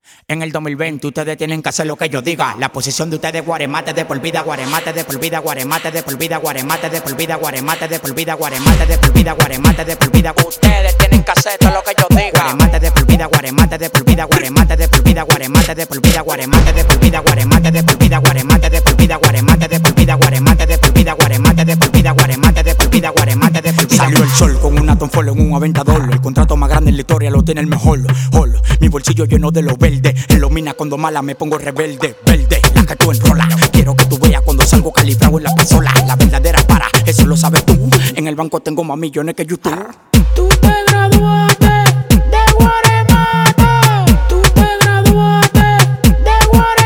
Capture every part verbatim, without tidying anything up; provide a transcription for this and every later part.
En el dos mil veinte ustedes tienen que hacer lo que yo diga. La posición de ustedes guaremate de por vida, guaremate de por vida, guaremate de por vida, guaremate de por vida, guaremate de por vida, guaremate de por vida, guaremate de por vida. Ustedes tienen que hacer todo lo que yo diga. Guaremate de por vida, guaremate de por vida, guaremate de por vida, guaremate de por vida, guaremate de por vida, guaremate de por vida, guaremate de por vida, guaremate de por vida, guaremate de por vida, guaremate de por vida, guaremate de por vida, guaremate de por vida. Salió el sol con un Atom Follow en un Aventador. El contrato más grande en la historia lo tiene el mejor. Hall. Mi bolsillo lleno de lo verde. En lo mina cuando mala me pongo rebelde. Verde, la que tú enrolas. Quiero que tú veas cuando salgo calibrado en la pasola. La verdadera para, eso lo sabes tú. En el banco tengo más millones que YouTube. Tú te graduaste de Guaremata. Tú te graduaste de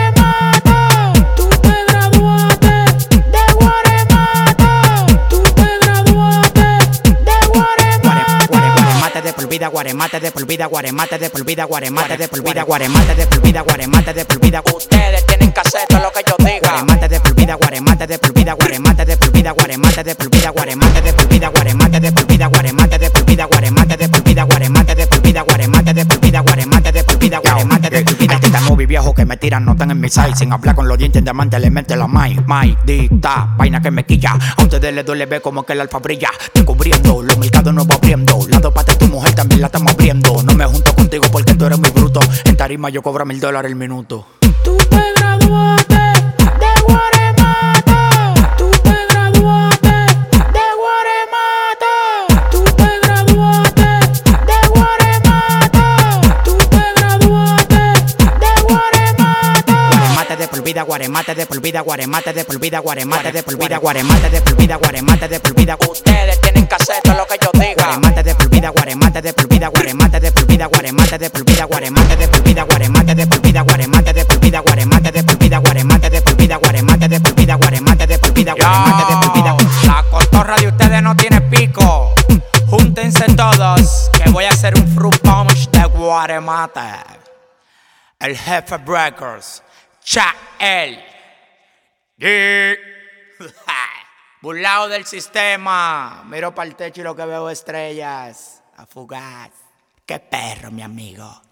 Guaremata. Tú te graduaste de Guaremata. Tú te graduaste de Guaremata. Guaremate de por vida, guaremate de por vida, guaremate de por vida, guaremate de por vida, guaremate de por vida, guaremate de por vida. Ustedes tienen que hacer todo lo que yo diga. Guaremate de por vida, guaremate de por vida, guaremate de por vida, guaremate de por vida, guaremate de por vida, guaremate de por vida, guaremate de por vida, guaremate de por vida, guaremate de por vida, guaremate de por vida, guaremate de por vida, guaremate de por vida. Este móvil viejo que me tiran no están en mi size. Sin hablar con los dientes de amante le mete la mai, mai, dicta, vaina que me quilla. A ustedes les duele ver como que el alfa brilla. Estoy cubriendo, los mercados no va abriendo. Lado para tu mujer también la estamos abriendo. No me junto contigo porque tú eres muy bruto. En tarima yo cobro mil dólares el minuto. Tú te graduaste de Guaremata. Tú te graduaste de Guaremata. Tú te graduaste de Guaremata. Tú te graduaste de Guaremata. Guaremate de por vida, guaremate de por vida, guaremate de por vida, guaremate de por vida, guaremate de por vida, guaremate de por vida. Ustedes tienen que hacer todo lo que yo diga. Guaremate de por vida, guaremate de por vida, guaremate de por vida, guaremate de por vida, guaremate de por vida, guaremate de por vida, guaremate de por vida, guaremate de por vida, guaremate de por vida, guaremate de por vida, guaremate de por vida, guaremate de por vida. La cotorra de ustedes no tiene pico. Júntense todos que voy a hacer un fruit punch de guaremate. El jefe Breakers, Chael. Yeah. Burlado del sistema. Miro para el techo y lo que veo es estrellas. A fugaz. Qué perro, mi amigo.